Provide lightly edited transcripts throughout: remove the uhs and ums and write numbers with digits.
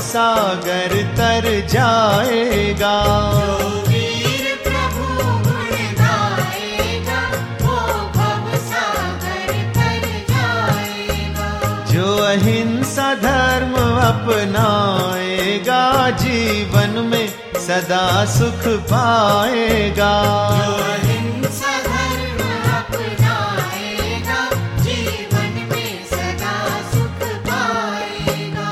सागर तर जाएगा। जो वीर प्रभु गुण गाएगा, वो भव सागर तर जाएगा। जो अहिंसा धर्म अपनाएगा, जीवन में सदा सुख पाएगा। जो अहिंसा धर्म अपनाएगा, जीवन में सदा सुख पाएगा।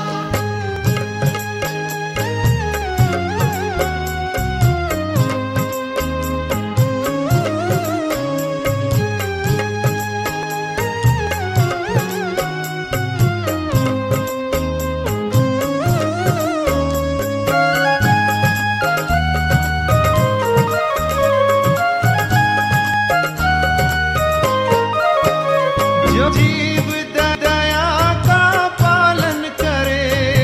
जो जीव दया का पालन करे,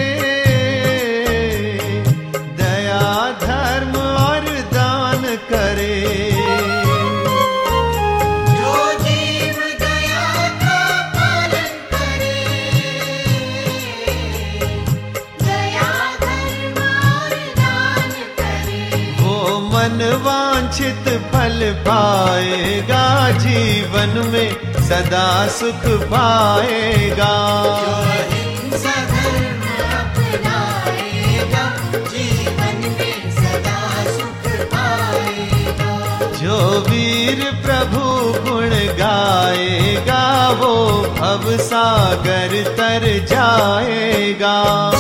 दया धर्म और दान करे। जो जीव दया का पालन करे, दया धर्म और दान करे। वो मन वांछित फल पाएगा, जीवन में सदा सुख पाएगा। जो अहिंसा धर्म अपनाएगा, जीवन में सदा सुख पाएगा। जो वीर प्रभु गुण गाएगा, वो भव सागर तर जाएगा।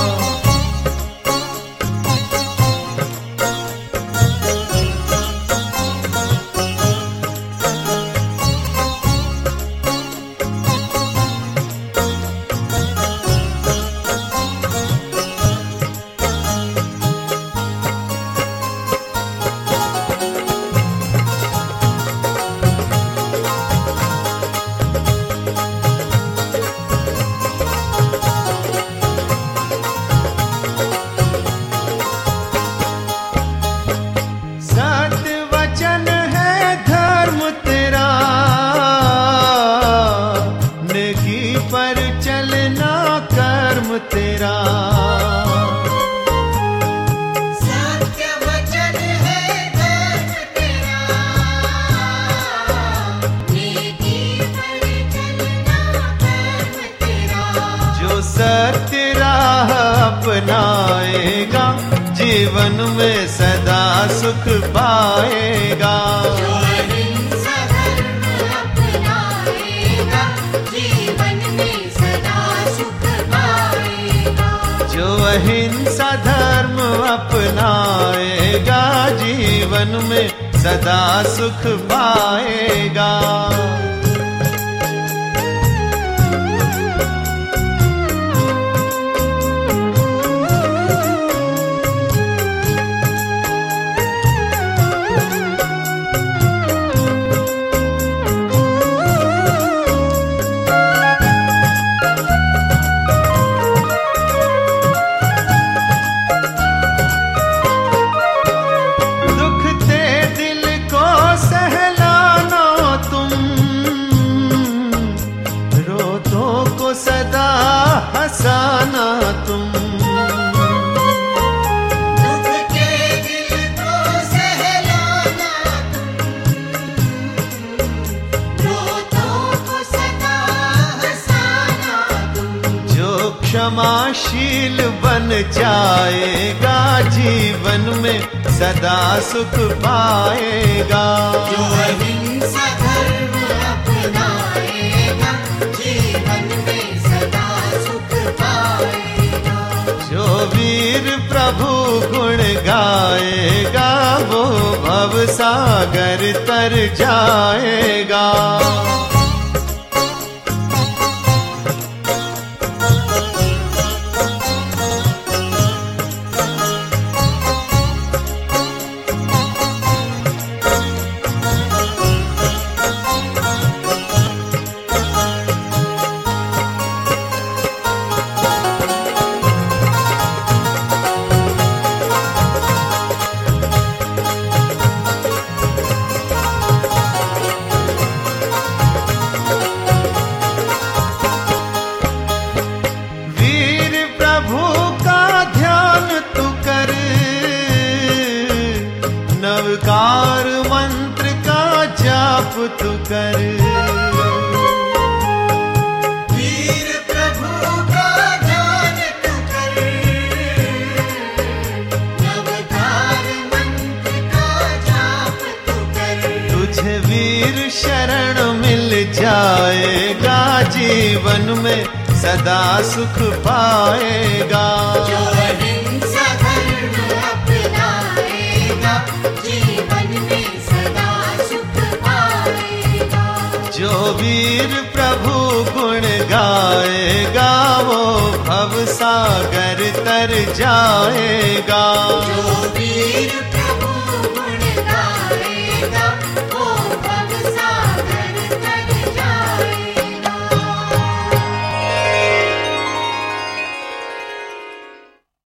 सत्य वचन है धर्म तेरा, नेकी पर चलना कर्म तेरा। सत्य वचन है धर्म तेरा, नेकी पर चलना कर्म तेरा। जो सत्य राह अपनाएगा, जीवन में सदा सुख पाएगा। जो अहिंसा धर्म अपनाएगा, जीवन में सदा सुख पाएगा। जो अहिंसा धर्म अपनाएगा, जीवन में सदा सुख पाएगा। दुख ते दिल को सहलाना तुम, रोतों को सदा हंसाना तुम। दुख के दिल को सहलाना तुम, रोतों को सदा हंसाना तुम। जो क्षमाशील बन जाएगा, जीवन में सदा सुख पाएगा। जो अहिंसा धर्म अपनाएगा, जीवन में सदा सुख पाएगा। जो वीर प्रभु गुण गाएगा, वो भव सागर तर जाएगा। नवकार मंत्र का जाप तू कर। वीर प्रभु का ध्यान तू कर, नवकार मंत्र का जाप तू कर। तुझे वीर शरण मिल जाएगा, जीवन में सदा सुख पाएगा। जो अहिंसा धर्म अपनाएगा, जीवन में सदा सुख पाएगा। जो वीर प्रभु गुण गाएगा, वो भव सागर तर जाएगा। जो वीर